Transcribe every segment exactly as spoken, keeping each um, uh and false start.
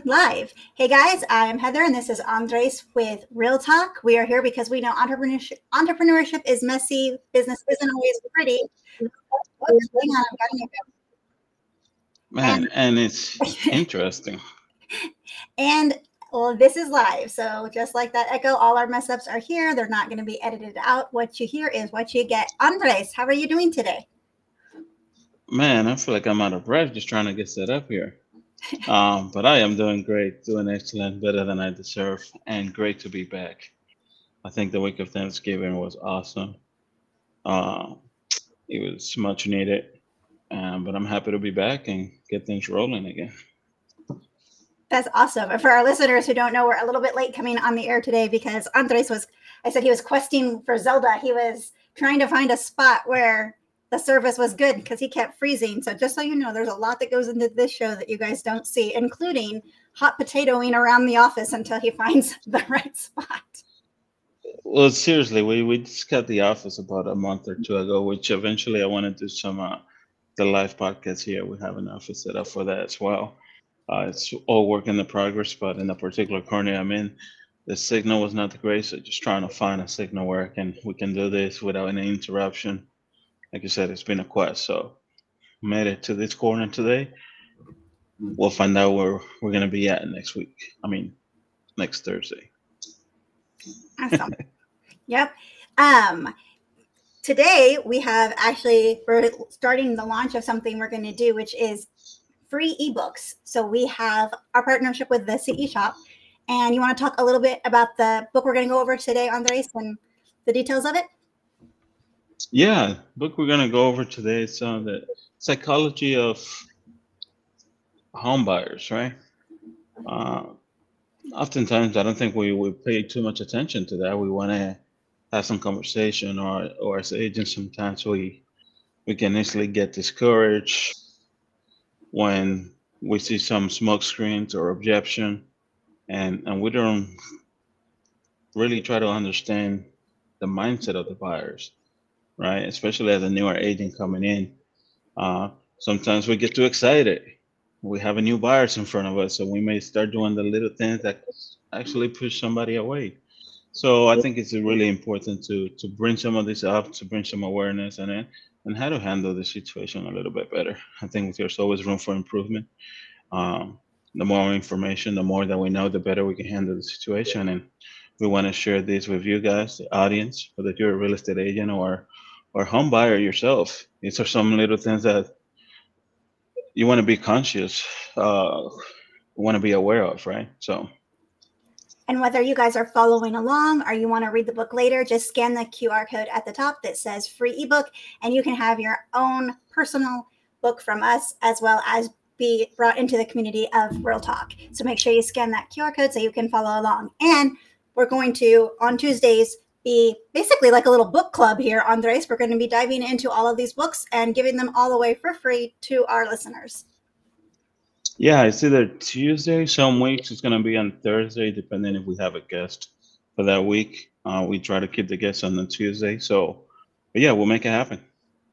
are live. Hey guys, I'm Heather and this is Andres with Real Talk. We are here because we know entrepreneurship entrepreneurship is messy, business isn't always pretty. Oops, hang on, I've got an Man, and it's echo. interesting. And and well, this is live. So just like that echo, all our mess ups are here. They're not going to be edited out. What you hear is what you get. Andres, how are you doing today? Man, I feel like I'm out of breath just trying to get set up here. Um, but I am doing great, doing excellent, better than I deserve, and great to be back. I think the week of Thanksgiving was awesome. Uh, it was much needed, um, but I'm happy to be back and get things rolling again. That's awesome. And for our listeners who don't know, we're a little bit late coming on the air today because Andres was, I said he was questing for Zelda. He was trying to find a spot where the service was good because he kept freezing. So just so you know, there's a lot that goes into this show that you guys don't see, including hot potatoing around the office until he finds the right spot. Well, seriously, we, we just got the office about a month or two ago, which eventually I want to do some uh, the live podcast here. We have an office set up for that as well. Uh, it's all work in the progress, but in the particular corner I'm in, the signal was not great. So just trying to find a signal where I can we can do this without any interruption. Like you said, it's been a quest. So made it to this corner today. We'll find out where we're gonna be at next week. I mean, next Thursday. Awesome. Yep. Um, Today we have actually we're starting the launch of something we're going to do, which is free ebooks. So we have our partnership with the C E Shop, and you want to talk a little bit about the book we're going to go over today, Andres, and the details of it. Yeah, book we're gonna go over today is on the psychology of home buyers, right? Uh, Oftentimes, I don't think we, we pay too much attention to that. We want to have some conversation, or, or as agents, sometimes we, we can easily get discouraged when we see some smoke screens or objection, and, and we don't really try to understand the mindset of the buyers, right? Especially as a newer agent coming in. Uh, Sometimes we get too excited. We have a new buyers in front of us, so we may start doing the little things that actually push somebody away. So I think it's really important to to bring some of this up, to bring some awareness and then and how to handle the situation a little bit better. I think there's always room for improvement. Um, the more information, the more that we know, the better we can handle the situation. And we want to share this with you guys, the audience, whether you're a real estate agent or or home buyer yourself. These are some little things that you want to be conscious, uh, want to be aware of, right? So And whether you guys are following along or you want to read the book later, just scan the Q R code at the top that says free ebook, and you can have your own personal book from us as well as be brought into the community of Real Talk. So make sure you scan that Q R code so you can follow along. And we're going to, on Tuesdays, be basically like a little book club here, Andres. We're going to be diving into all of these books and giving them all away for free to our listeners. yeah, it's either Tuesday, some weeks it's gonna be on Thursday, depending if we have a guest for that week. Uh, we try to keep the guests on the Tuesday. So, but yeah, we'll make it happen.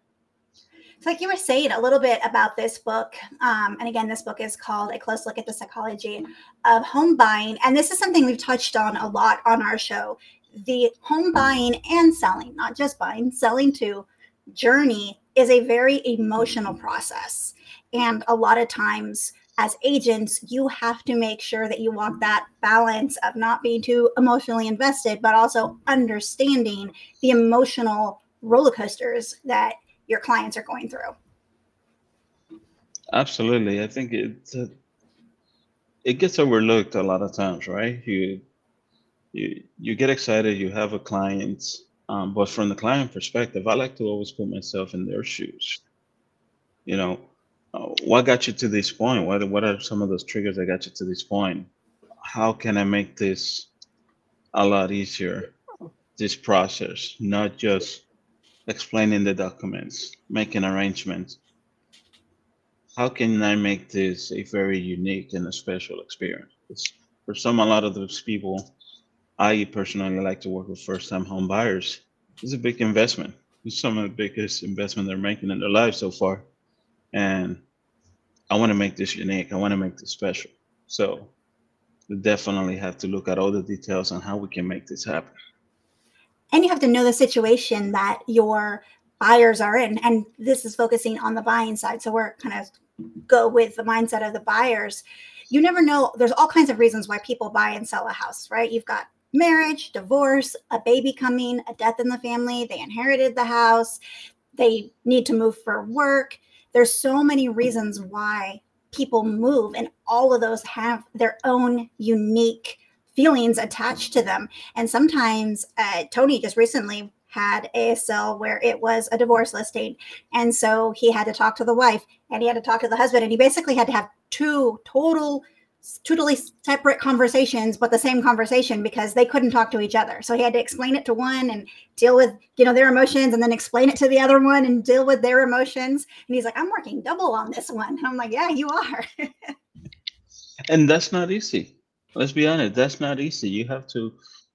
So, like you were saying a little bit about this book, um, and again, this book is called A Close Look at the Psychology of Home Buying. And this is something we've touched on a lot on our show. The home buying and selling, not just buying, selling too, journey is a very emotional process. And a lot of times, as agents, you have to make sure that you walk that balance of not being too emotionally invested, but also understanding the emotional roller coasters that your clients are going through. Absolutely, I think it uh, it gets overlooked a lot of times, right? You you you get excited, you have a client, um, but from the client perspective, I like to always put myself in their shoes. You know, uh, what got you to this point? What what are some of those triggers that got you to this point? How can I make this a lot easier? This process, not just explaining the documents, making arrangements. How can I make this a very unique and a special experience? 'Cause for some, a lot of those people, I personally like to work with first-time home buyers. It's a big investment. It's some of the biggest investment they're making in their life so far, and I want to make this unique. I want to make this special. So we definitely have to look at all the details on how we can make this happen. And you have to know the situation that your buyers are in. And this is focusing on the buying side. So we're kind of go with the mindset of the buyers. You never know. There's all kinds of reasons why people buy and sell a house, right? You've got marriage, divorce, a baby coming, a death in the family. They inherited the house. They need to move for work. There's so many reasons why people move, and all of those have their own unique feelings attached to them. And sometimes uh, Tony just recently had a sale where it was a divorce listing. And so he had to talk to the wife and he had to talk to the husband. And he basically had to have two total, totally separate conversations, but the same conversation because they couldn't talk to each other. So he had to explain it to one and deal with, you know, their emotions, and then explain it to the other one and deal with their emotions. And he's like, I'm working double on this one. And I'm like, yeah, you are. And that's not easy. Let's be honest, that's not easy. You have to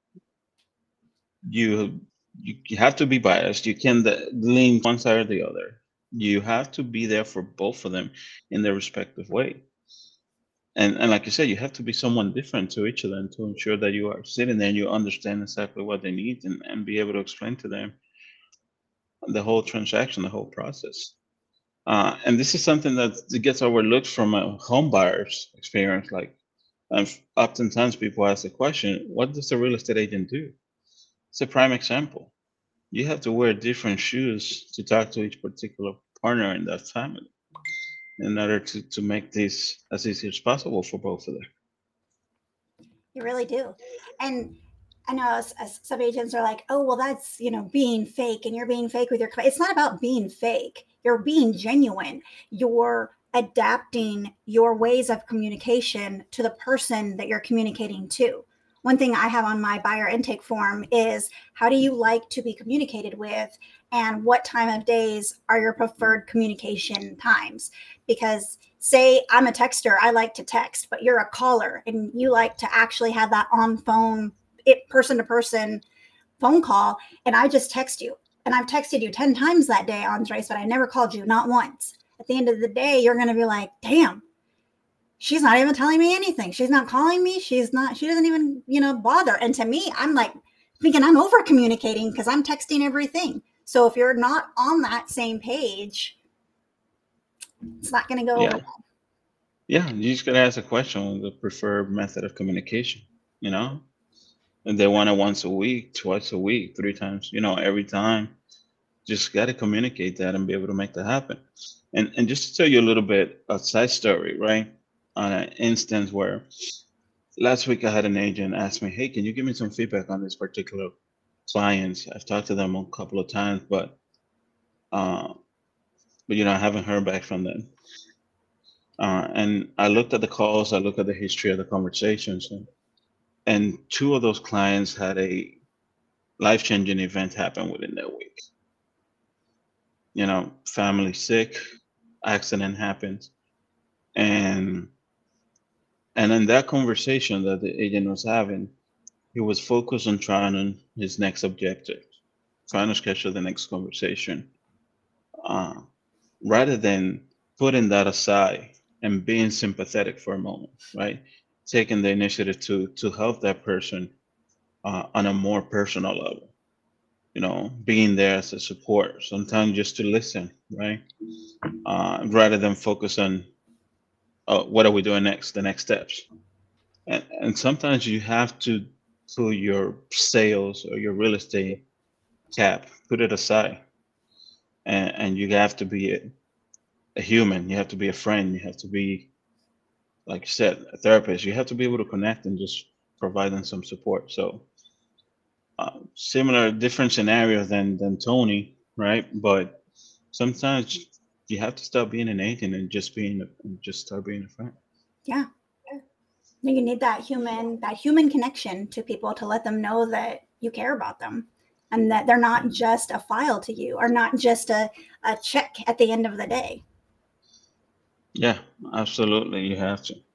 you you have to be biased. You can lean one side or the other. You have to be there for both of them in their respective way. And and like you said, you have to be someone different to each of them to ensure that you are sitting there and you understand exactly what they need, and, and be able to explain to them the whole transaction, the whole process. Uh, and this is something that gets overlooked from a home buyer's experience. Like, um, oftentimes people ask the question, what does a real estate agent do? It's a prime example. You have to wear different shoes to talk to each particular partner in that family in order to, to make this as easy as possible for both of them. You really do. And I know as, as some agents are like, oh, well, that's, you know, being fake, and you're being fake with your client. It's not about being fake. You're being genuine. You're adapting your ways of communication to the person that you're communicating to. One thing I have on my buyer intake form is, how do you like to be communicated with, and what time of days are your preferred communication times? Because say I'm a texter, I like to text, but you're a caller and you like to actually have that on phone, it person to person phone call, and I just text you. And I've texted you ten times that day, Andres, but I never called you, not once. At the end of the day, you're going to be like, damn, she's not even telling me anything. She's not calling me. She's not, she doesn't even, you know, bother. And to me, I'm like thinking I'm over communicating because I'm texting everything. So if you're not on that same page, it's not going to go Yeah. over well. Yeah, you just gotta ask a question on the preferred method of communication, you know? And they want it once a week, twice a week, three times, you know, every time. Just gotta communicate that and be able to make that happen. And and just to tell you a little bit a side story, right? On an instance where last week I had an agent ask me, hey, can you give me some feedback on this particular client? I've talked to them a couple of times, but uh, but you know, I haven't heard back from them. Uh, and I looked at the calls, I looked at the history of the conversations, and, and two of those clients had a life-changing event happen within that week. You know, family sick, accident happens, and and in that conversation that the agent was having, he was focused on trying on his next objective, trying to schedule the next conversation, uh, rather than putting that aside and being sympathetic for a moment, right? Taking the initiative to to help that person uh, on a more personal level, you know, being there as a support, sometimes just to listen, right? Uh, rather than focus on uh, what are we doing next, the next steps. And, and sometimes you have to put your sales or your real estate cap, put it aside, and, and you have to be a, a human. You have to be a friend. You have to be, like you said, a therapist. You have to be able to connect and just provide them some support. So uh, similar, different scenario than than Tony, right? But sometimes you have to stop being an agent and just being a, and just start being a friend. Yeah. You need that human, that human connection to people to let them know that you care about them and that they're not just a file to you, or not just a, a check at the end of the day. Yeah, absolutely. You have to.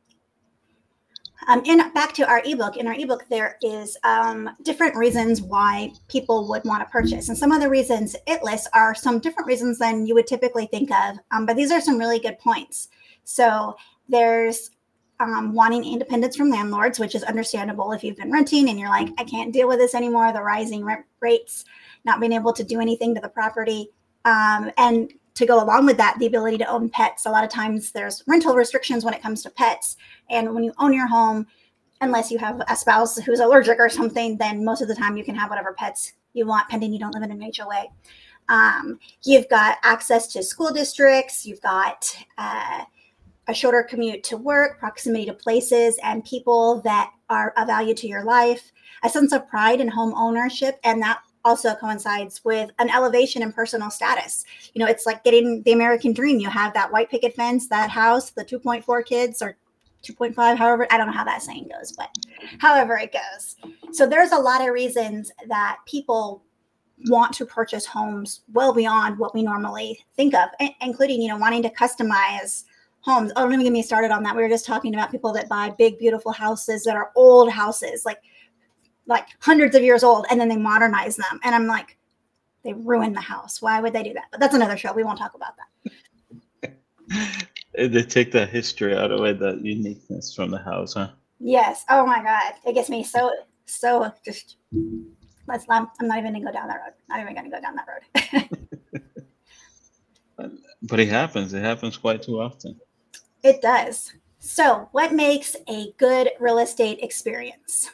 Um, and back to our ebook. In our ebook, there is um, different reasons why people would want to purchase. And some of the reasons it lists are some different reasons than you would typically think of. Um, but these are some really good points. So there's um, wanting independence from landlords, which is understandable if you've been renting and you're like, I can't deal with this anymore, the rising rent rates, not being able to do anything to the property. Um, and to go along with that, the ability to own pets. A lot of times there's rental restrictions when it comes to pets. And when you own your home, unless you have a spouse who's allergic or something, then most of the time you can have whatever pets you want, pending you don't live in an H O A. Um, you've got access to school districts. You've got uh, a shorter commute to work, proximity to places and people that are of value to your life, a sense of pride in home ownership, and that also coincides with an elevation in personal status. You know, it's like getting the American dream. You have that white picket fence, that house, the two point four kids or two point five, however, I don't know how that saying goes, but however it goes. So there's a lot of reasons that people want to purchase homes well beyond what we normally think of, including, you know, wanting to customize homes. Oh, don't even get me started on that. We were just talking about people that buy big, beautiful houses that are old houses, like like hundreds of years old, and then they modernize them. And I'm like, they ruin the house. Why would they do that? But that's another show. We won't talk about that. They take the history out of it, that uniqueness from the house, huh? Yes. Oh my God. It gets me so, so just, let's, I'm, I'm not even going to go down that road. Not even going to go down that road. But it happens. It happens quite too often. It does. So what makes a good real estate experience?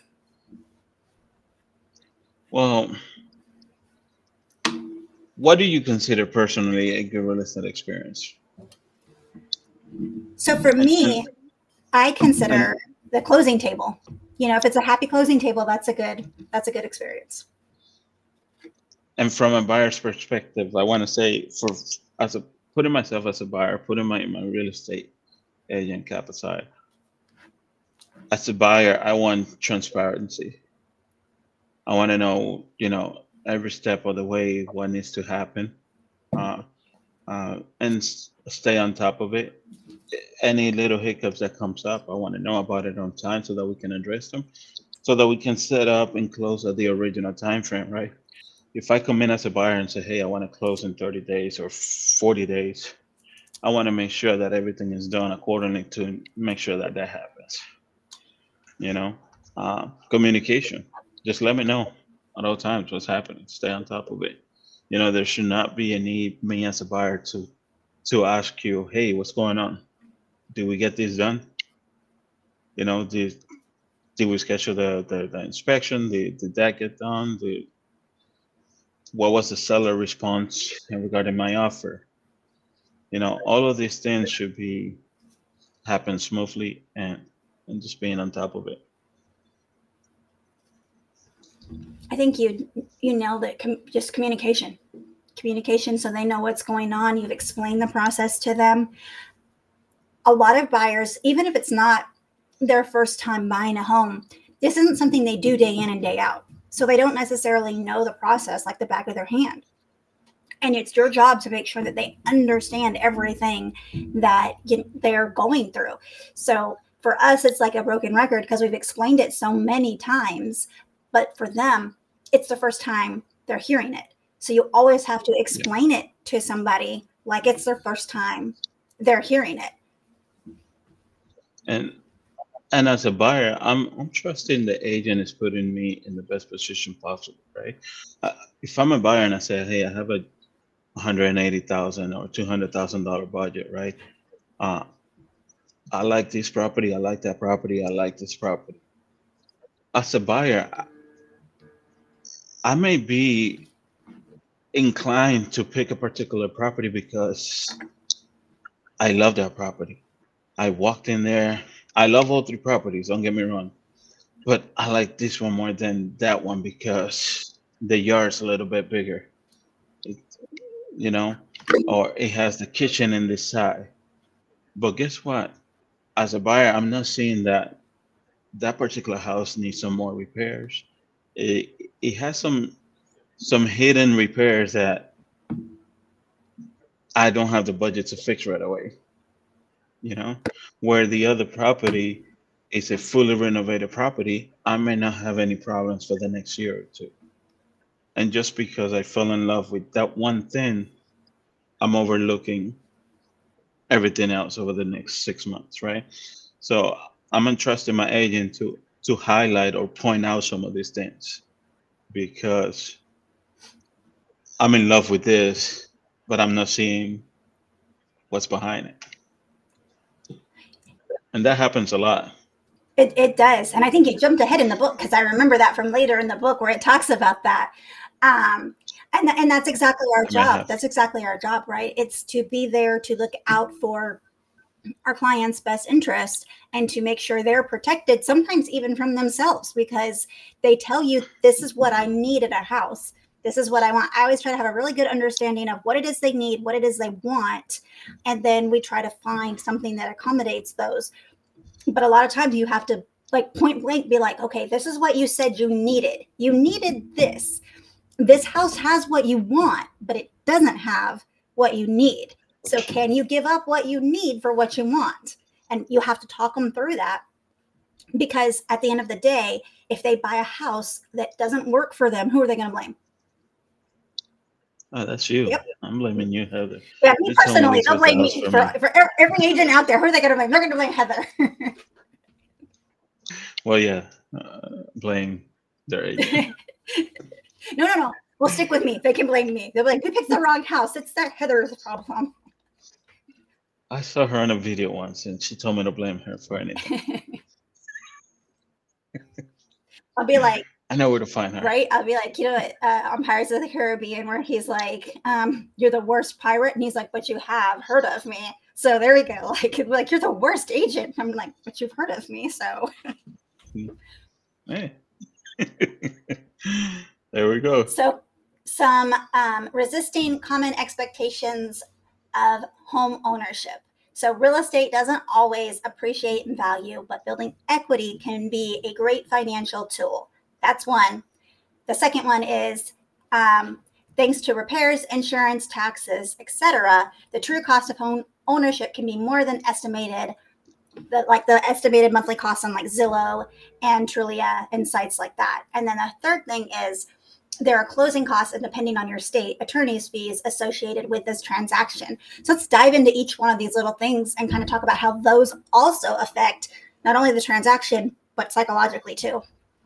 Well, what do you consider personally a good real estate experience? So for me, I consider the closing table. You know, if it's a happy closing table, that's a good, that's a good experience. And from a buyer's perspective, I want to say, for as a putting myself as a buyer, putting my, my real estate agent cap aside, as a buyer, I want transparency. I want to know, you know, every step of the way what needs to happen, uh, uh, and s- stay on top of it. Any little hiccups that comes up, I want to know about it on time so that we can address them, so that we can set up and close at the original time frame, right? If I come in as a buyer and say, hey, I want to close in thirty days or forty days, I want to make sure that everything is done accordingly to make sure that that happens. You know, uh, communication. Just let me know at all times what's happening. Stay on top of it. You know, there should not be a need, me as a buyer, to to ask you, hey, what's going on? Did we get this done? You know, did did we schedule the the, the inspection? Did, did that get done? Did, what was the seller response regarding my offer? You know, all of these things should be happen smoothly, and and just being on top of it. I think you you nailed it. Com- just communication, communication, so they know what's going on. You've explained the process to them. A lot of buyers, even if it's not their first time buying a home, this isn't something they do day in and day out. So they don't necessarily know the process like the back of their hand. And it's your job to make sure that they understand everything that you, they're going through. So for us, it's like a broken record because we've explained it so many times. But for them, it's the first time they're hearing it. So you always have to explain yeah. it to somebody like it's their first time they're hearing it. And and as a buyer, I'm I'm trusting the agent is putting me in the best position possible, right? Uh, if I'm a buyer and I say, hey, I have a one hundred eighty thousand or two hundred thousand dollar budget, right? Uh, I like this property. I like that property. I like this property. As a buyer, I, I may be inclined to pick a particular property because I love that property. I walked in there. I love all three properties, don't get me wrong. But I like this one more than that one because the yard's a little bit bigger. It, you know, or it has the kitchen in this side. But guess what? As a buyer, I'm not seeing that that particular house needs some more repairs. It it has some some hidden repairs that I don't have the budget to fix right away. You know, where the other property is a fully renovated property, I may not have any problems for the next year or two. And just because I fell in love with that one thing, I'm overlooking everything else over the next six months, right? So I'm entrusting my agent to to highlight or point out some of these things because I'm in love with this, but I'm not seeing what's behind it. And that happens a lot. It, it does. And I think you jumped ahead in the book because I remember that from later in the book where it talks about that. Um, and, and that's exactly our I may job. have. That's exactly our job, right? It's to be there to look out for our clients' best interest and to make sure they're protected, sometimes even from themselves, because they tell you, this is what I need in a house. This is what I want. I always try to have a really good understanding of what it is they need, what it is they want. And then we try to find something that accommodates those. But a lot of times you have to, like, point blank be like, okay, this is what you said you needed. You needed this. This house has what you want, but it doesn't have what you need. So can you give up what you need for what you want? And you have to talk them through that, because at the end of the day, if they buy a house that doesn't work for them, who are they going to blame? Oh, that's you. Yep. I'm blaming you, Heather. Yeah, me You told me personally, this they'll was the blame house me for for, me. for every agent out there. Who are they going to blame? They're going to blame Heather. Well, yeah, uh, blame their agent. no, no, no. Well, stick with me. They can blame me. They'll be like, we picked the wrong house. It's that Heather's problem. I saw her on a video once, and she told me to blame her for anything. I'll be like, I know where to find her. right? I'll be like, you know, uh, on Pirates of the Caribbean, where he's like, um, "You're the worst pirate," and he's like, "But you have heard of me." So there we go. Like, like you're the worst agent. I'm like, "But you've heard of me." So. Hey. There we go. So, some um, resisting common expectations of home ownership. So, real estate doesn't always appreciate in value, but building equity can be a great financial tool. That's one. The second one is um, thanks to repairs, insurance, taxes, et cetera, the true cost of home ownership can be more than estimated, the, like the estimated monthly costs on like Zillow and Trulia and sites like that. And then the third thing is there are closing costs, and depending on your state, attorney's fees associated with this transaction. So let's dive into each one of these little things and kind of talk about how those also affect not only the transaction, but psychologically too.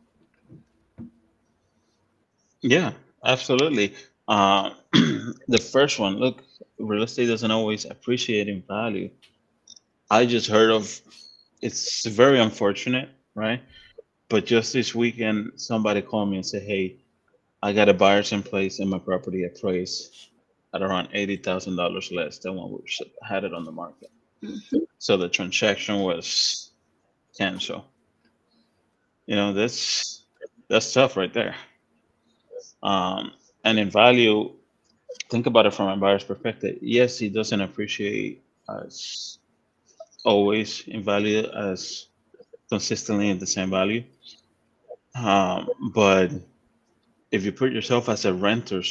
Yeah, absolutely. Uh, the first one, look, real estate doesn't always appreciate in value. I just heard of, it's very unfortunate, right? But just this weekend, somebody called me and said, hey, I got a buyer's in place and my property appraised at around eighty thousand dollars less than when we had it on the market. Mm-hmm. So the transaction was canceled. You know, that's that's tough right there. Um, and in value, think about it from a buyer's perspective. Yes, he doesn't appreciate as always in value as consistently in the same value. Um, but if you put yourself as a renter,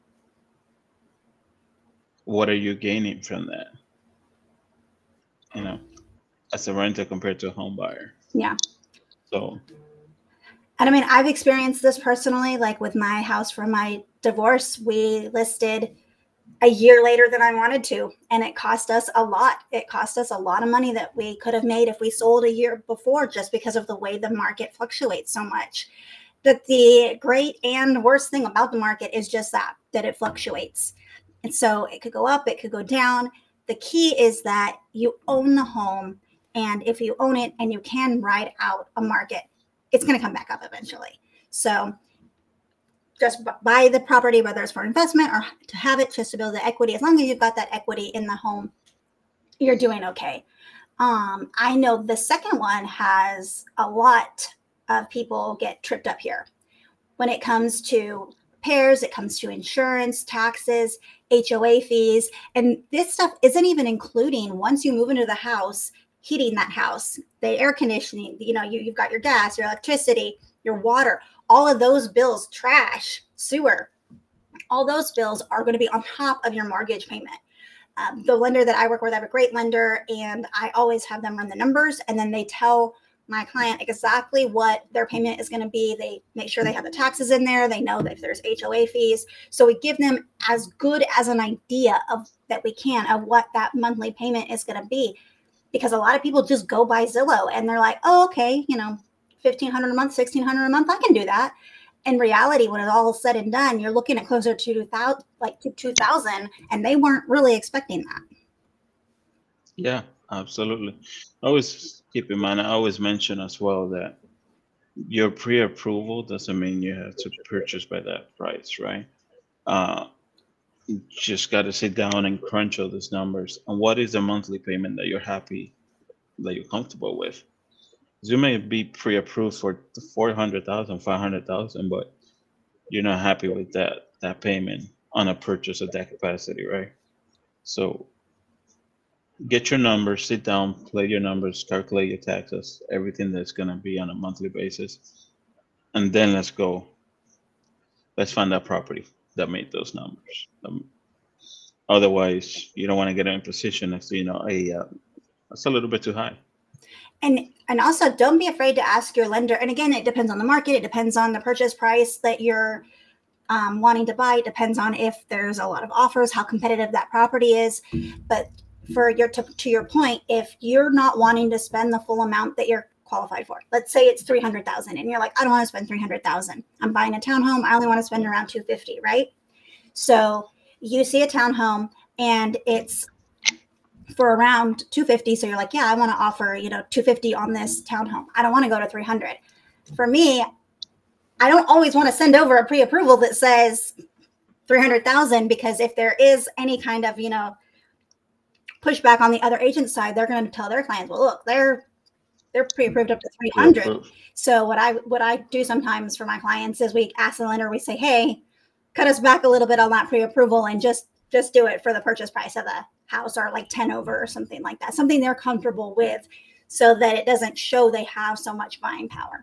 what are you gaining from that? You know, as a renter compared to a home buyer. Yeah. So. And I mean, I've experienced this personally, like with my house from my divorce, we listed a year later than I wanted to. And it cost us a lot. It cost us a lot of money that we could have made if we sold a year before, just because of the way the market fluctuates so much. But the great and worst thing about the market is just that, that it fluctuates. And so it could go up, it could go down. The key is that you own the home. And if you own it and you can ride out a market, it's going to come back up eventually. So just buy the property, whether it's for investment or to have it just to build the equity. As long as you've got that equity in the home, you're doing okay. Um, I know the second one has a lot of people get tripped up here. When it comes to repairs, it comes to insurance, taxes, H O A fees. And this stuff isn't even including, once you move into the house, heating that house, the air conditioning, you know, you, you've got your gas, your electricity, your water, all of those bills, trash, sewer, all those bills are going to be on top of your mortgage payment. Um, the lender that I work with, I have a great lender, and I always have them run the numbers, and then they tell my client exactly what their payment is going to be. They make sure they have the taxes in there. They know that if there's H O A fees. So we give them as good as an idea of that we can of what that monthly payment is going to be. because a lot of people just go by Zillow and they're like, oh, okay, you know, fifteen hundred a month, sixteen hundred a month, I can do that. In reality, when it's all said and done, you're looking at closer to two thousand, like to two thousand, and they weren't really expecting that. Yeah, absolutely. Always keep in mind, I always mention as well that your pre-approval doesn't mean you have to purchase by that price, right? Uh, you just got to sit down and crunch all these numbers. And what is the monthly payment that you're happy, that you're comfortable with? You may be pre-approved for four hundred thousand, five hundred thousand, but you're not happy with that that payment on a purchase of that capacity, right? So get your numbers, sit down, play your numbers, calculate your taxes, everything that's going to be on a monthly basis, and then let's go. Let's find that property that made those numbers. Um, otherwise, you don't want to get in a position next to, you know, hey, uh, that's a little bit too high. And and also don't be afraid to ask your lender. And again, it depends on the market. It depends on the purchase price that you're um, wanting to buy. It depends on if there's a lot of offers, how competitive that property is. But for your to, to your point, if you're not wanting to spend the full amount that you're qualified for, let's say it's three hundred thousand, and you're like, I don't want to spend three hundred thousand. I'm buying a townhome. I only want to spend around two fifty, right? So you see a townhome and it's for around two fifty. So you're like, yeah, I want to offer, you know, two fifty on this townhome. I don't want to go to three hundred. For me, I don't always want to send over a pre-approval that says three hundred thousand, because if there is any kind of, you know, pushback on the other agent side, they're going to tell their clients, well, look, they're they're pre-approved up to three hundred. Pre-approved. So what I what I do sometimes for my clients is we ask the lender, we say, hey, cut us back a little bit on that pre-approval and just just do it for the purchase price of the house, or like ten over or something like that, something they're comfortable with, so that it doesn't show they have so much buying power.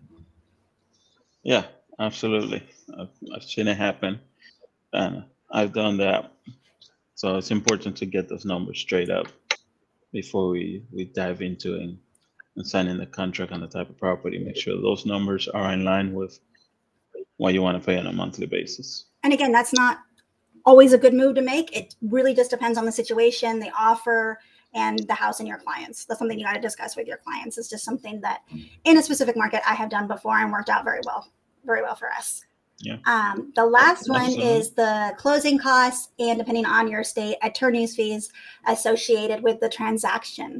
Yeah, absolutely. I've, I've seen it happen, and I've done that. So it's important to get those numbers straight up before we, we dive into it and, and signing the contract on the type of property. Make sure those numbers are in line with what you want to pay on a monthly basis. And again, that's not always a good move to make. It really just depends on the situation, the offer, and the house and your clients. That's something you got to discuss with your clients. It's just something that in a specific market I have done before and worked out very well, very well for us. Yeah. Um, the last one Absolutely. is the closing costs, and depending on your state, attorney's fees associated with the transaction.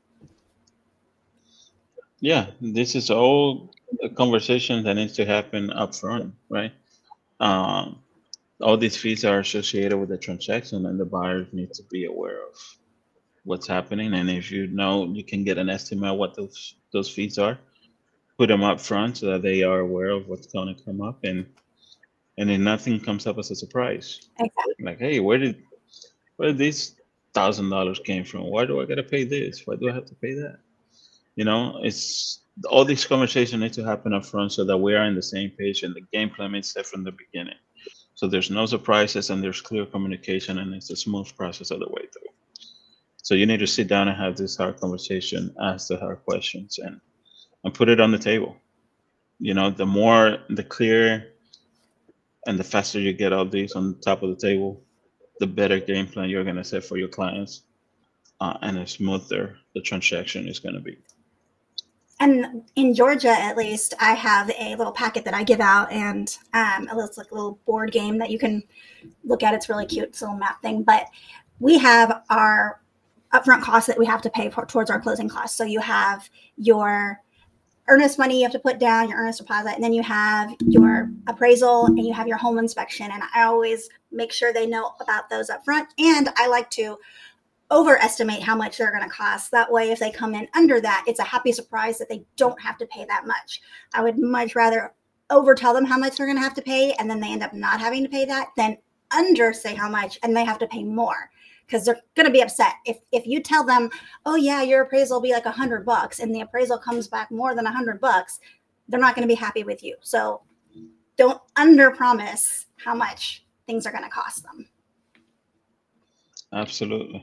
Yeah, this is all a conversation that needs to happen up front, right? Um, all these fees are associated with the transaction, and the buyers need to be aware of what's happening. And if you know, you can get an estimate of what those those fees are, put them up front so that they are aware of what's going to come up, and and then nothing comes up as a surprise. Exactly. Like, hey, where did where did these thousand dollars came from? Why do I gotta pay this? Why do I have to pay that? You know, it's all these conversations need to happen up front so that we are on the same page and the game plan is set from the beginning. So there's no surprises and there's clear communication, and it's a smooth process all the way through. So you need to sit down and have this hard conversation, ask the hard questions, and and put it on the table. You know, the more, the clearer and the faster you get all these on top of the table, the better game plan you're going to set for your clients, uh, and the smoother the transaction is going to be. And in Georgia, at least, I have a little packet that I give out, and um, it's like a little board game that you can look at. It's really cute. It's a little map thing. But we have our upfront costs that we have to pay for, towards our closing costs. So you have your earnest money you have to put down, your earnest deposit, and then you have your appraisal and you have your home inspection. And I always make sure they know about those up front. And I like to overestimate how much they're going to cost. That way, if they come in under that, it's a happy surprise that they don't have to pay that much. I would much rather over tell them how much they're going to have to pay, and then they end up not having to pay that, than under say how much and they have to pay more, because they're going to be upset. If if you tell them, oh yeah, your appraisal will be like a hundred bucks, and the appraisal comes back more than a hundred bucks, they're not going to be happy with you. So don't under promise how much things are going to cost them. Absolutely.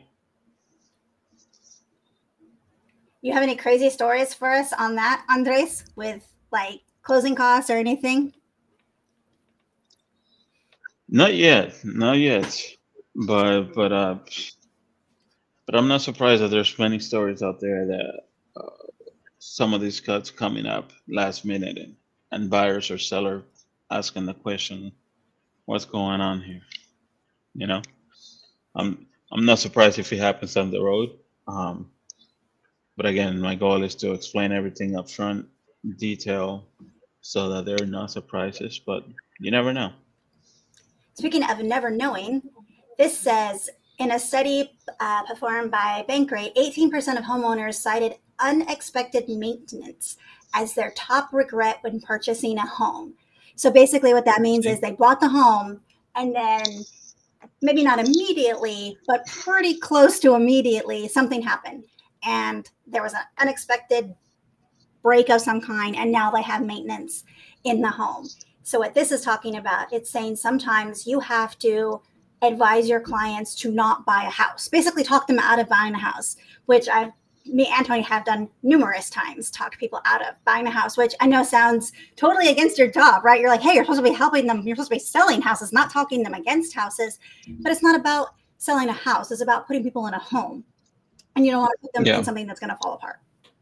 You have any crazy stories for us on that, Andres, with like closing costs or anything? Not yet, not yet. But but uh, But I'm not surprised that there's many stories out there that uh, some of these cuts coming up last minute, and, and buyers or seller asking the question, what's going on here? You know, I'm I'm not surprised if it happens down the road. Um, but again, my goal is to explain everything up front, detail, so that there are no surprises. But you never know. Speaking of never knowing, this says in a study uh, performed by Bankrate, eighteen percent of homeowners cited unexpected maintenance as their top regret when purchasing a home. So basically, what that means is See? they bought the home and then maybe not immediately, but pretty close to immediately, something happened. And there was an unexpected break of some kind, and now they have maintenance in the home. So, what this is talking about, it's saying sometimes you have to advise your clients to not buy a house, basically, talk them out of buying a house, which I've me and Tony have done numerous times, talk people out of buying a house, which I know sounds totally against your job, right? You're like, hey, you're supposed to be helping them. You're supposed to be selling houses, not talking them against houses. But it's not about selling a house. It's about putting people in a home. And you don't want to put them in Yeah. something that's going to fall apart.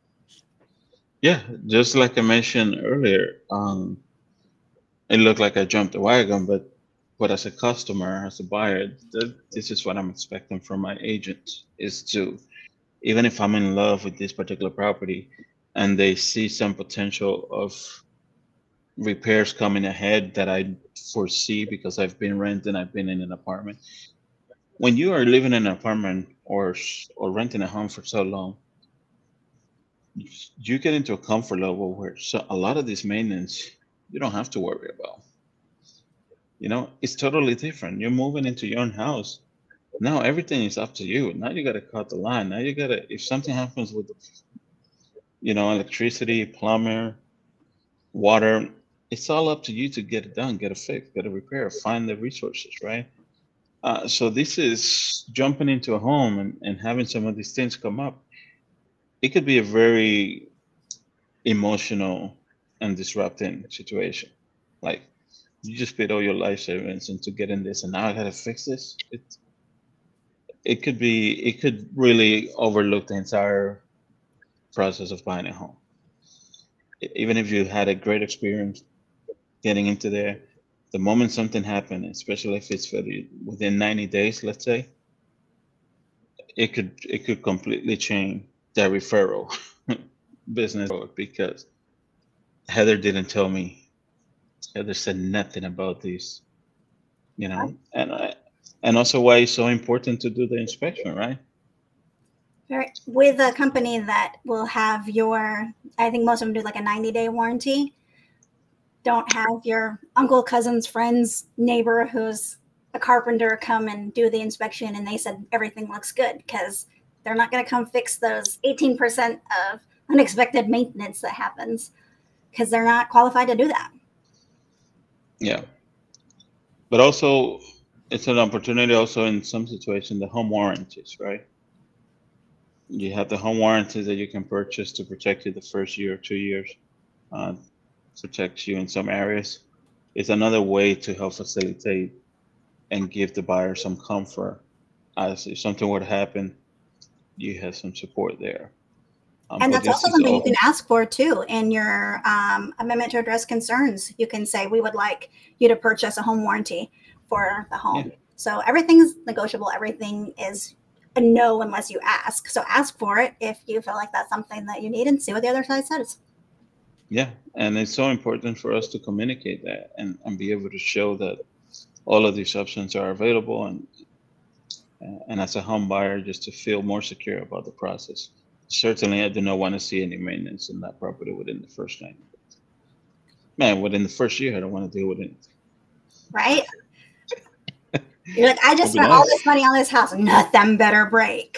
Yeah. Just like I mentioned earlier, um, it looked like I jumped the wagon, but but as a customer, as a buyer, th- this is what I'm expecting from my agent is to, even if I'm in love with this particular property and they see some potential of repairs coming ahead that I foresee because I've been renting, I've been in an apartment. When you are living in an apartment or s- or renting a home for so long, you you get into a comfort level where so a lot of this maintenance you don't have to worry about. You know, it's totally different. You're moving into your own house. Now everything is up to you. Now you got to cut the line. Now you got to, if something happens with, the, you know, electricity, plumber, water, it's all up to you to get it done, get it fixed, get a repair, find the resources, right? Uh, so this is jumping into a home and, and having some of these things come up. It could be a very emotional and disrupting situation. Like you just paid all your life savings into getting this, and now I gotta fix this. It it could be it could really overlook the entire process of buying a home. E- Even if you had a great experience getting into there, the moment something happened, especially if it's for the, within ninety days, let's say, it could it could completely change that referral business because Heather didn't tell me. Heather said nothing about this, you know, and I, and also why it's so important to do the inspection, right? Very, with a company that will have your, I think most of them do like a ninety day warranty. Don't have your uncle, cousin's friend's neighbor who's a carpenter come and do the inspection and they said everything looks good, because they're not going to come fix those eighteen percent of unexpected maintenance that happens, because they're not qualified to do that. Yeah, but also it's an opportunity also in some situations the home warranties, right? You have the home warranties that you can purchase to protect you the first year or two years, uh, protects you in some areas. It's another way to help facilitate and give the buyer some comfort as if something were to happen, you have some support there. Um, And but that's this also is something you can all, ask for too in your um, amendment to address concerns. You can say, we would like you to purchase a home warranty for the yeah, home. So everything's negotiable. Everything is a no unless you ask. So ask for it if you feel like that's something that you need, and see what the other side says. yeah. And it's so important for us to communicate that and, and be able to show that all of these options are available and and as a home buyer just to feel more secure about the process. Certainly I do not want to see any maintenance in that property within the first ninety days. Man, within the first year I don't want to deal with it. Right? You're like, I just That'd be spent all nice. this money on this house. Nothing better break.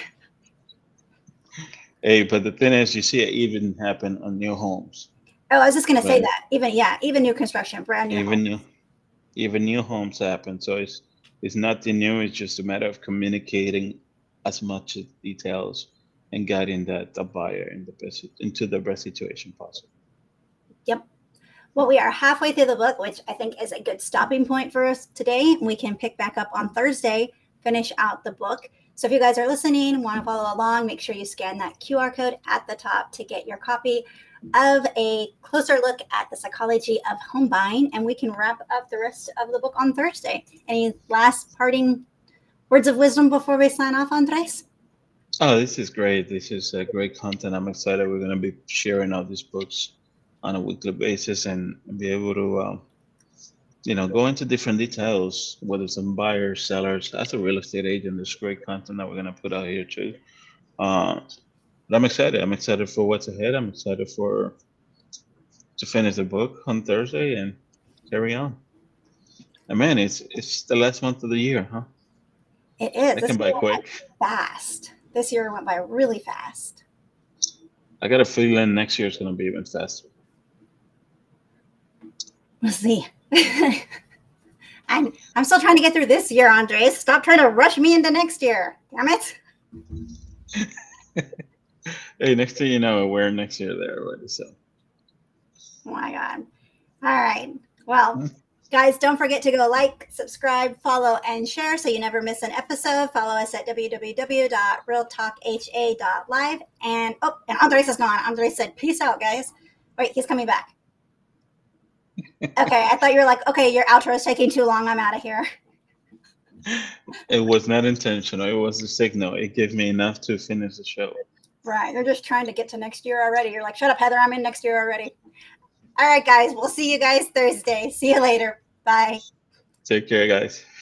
Hey, but the thing is you see it even happen on new homes. Oh, I was just gonna say When that. Even yeah, even new construction, brand new home. even new even new homes happen. So it's it's nothing new. It's just a matter of communicating as much details and guiding that the buyer in the best into the best situation possible. Yep. Well, we are halfway through the book, which I think is a good stopping point for us today. We can pick back up on Thursday, finish out the book. So if you guys are listening, want to follow along, make sure you scan that Q R code at the top to get your copy of A Closer Look at the Psychology of Home Buying. And we can wrap up the rest of the book on Thursday. Any last parting words of wisdom before we sign off, Andres? Oh, this is great. This is uh, great content. I'm excited. We're going to be sharing all these books on a weekly basis and be able to, um, you know, go into different details, whether some buyers, sellers. As a real estate agent, there's great content that we're going to put out here too. Uh, but I'm excited. I'm excited for what's ahead. I'm excited for to finish the book on Thursday and carry on. And man, it's it's the last month of the year, huh? It is. That This can buy year went quick. fast. This year went by really fast. I got a feeling next year is going to be even faster. We'll see. I'm I'm still trying to get through this year, Andres. Stop trying to rush me into next year. Damn it. Hey, next thing you know, we're next year there already. So. Oh my God. All right. Well, guys, don't forget to go like, subscribe, follow, and share so you never miss an episode. Follow us at w w w dot real talk h a dot live. And oh, and Andres is gone. Andres said, peace out, guys. Wait, he's coming back. Okay, I thought you were like, okay, your outro is taking too long. I'm out of here. It was not intentional. It was a signal. It gave me enough to finish the show. Right. They're just trying to get to next year already. You're like, shut up, Heather. I'm in next year already. All right, guys. We'll see you guys Thursday. See you later. Bye. Take care, guys.